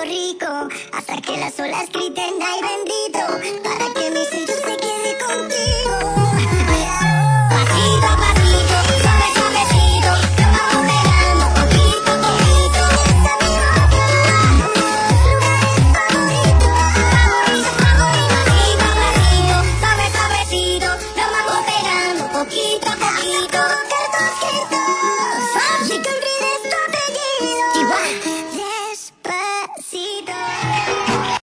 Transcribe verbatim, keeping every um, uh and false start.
rico, hasta que las olas griten ay bendito, para que mi sello se quede contigo. Pasito a pasito, suave suavecito, lo vamos pegando poquito a poquito. Esta es mi boca, lugares favoritos, favorito, favorito. Pasito a pasito, suave suavecito, lo vamos pegando poquito a poquito. Tocar, tocar, tocar.